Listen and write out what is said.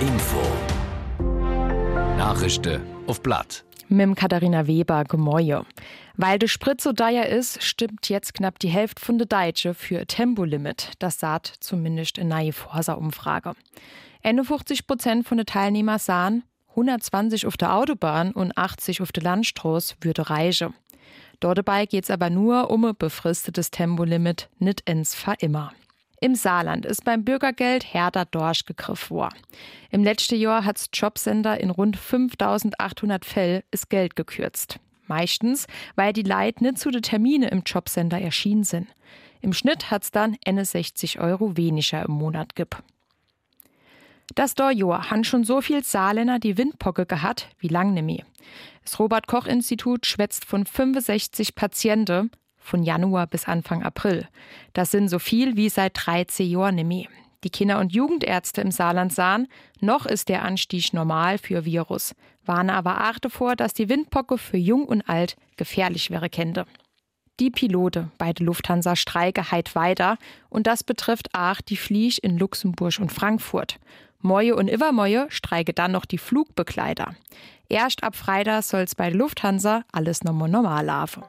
Info. Nachrichten auf Blatt. Mit Katharina Weber, Gemäue. Weil de Sprit so teuer ist, stimmt jetzt knapp die Hälfte von de Deutsche für ein Tempolimit. Das sagt zumindest eine neue Forsa-Umfrage. 51% von den Teilnehmern sahen, 120 auf der Autobahn und 80 auf der Landstraße würde reichen. Dabei geht's aber nur um ein befristetes Tempolimit, nicht ins Verimmer. Im Saarland ist beim Bürgergeld härter durchgegriffen worden. Im letzten Jahr hat's Jobcenter in rund 5.800 Fällen das Geld gekürzt. Meistens, weil die Leute nicht zu den Terminen im Jobcenter erschienen sind. Im Schnitt hat's dann 60 € weniger im Monat gibt. Das Jahr haben schon so viel Saarländer die Windpocke gehabt wie lang nicht mehr. Das Robert-Koch-Institut schwätzt von 65 Patienten von Januar bis Anfang April. Das sind so viel wie seit 13 Jahren nicht mehr. Die Kinder- und Jugendärzte im Saarland sahen, noch ist der Anstieg normal für Virus, warnen aber auch davor, dass die Windpocke für Jung und Alt gefährlich wäre könnte. Die Pilote bei der Lufthansa streiken heit weiter und das betrifft auch die Flieg in Luxemburg und Frankfurt. Moje und Ivermoje streiken dann noch die Flugbegleiter. Erst ab Freitag soll's bei der Lufthansa alles nochmal normal laufen.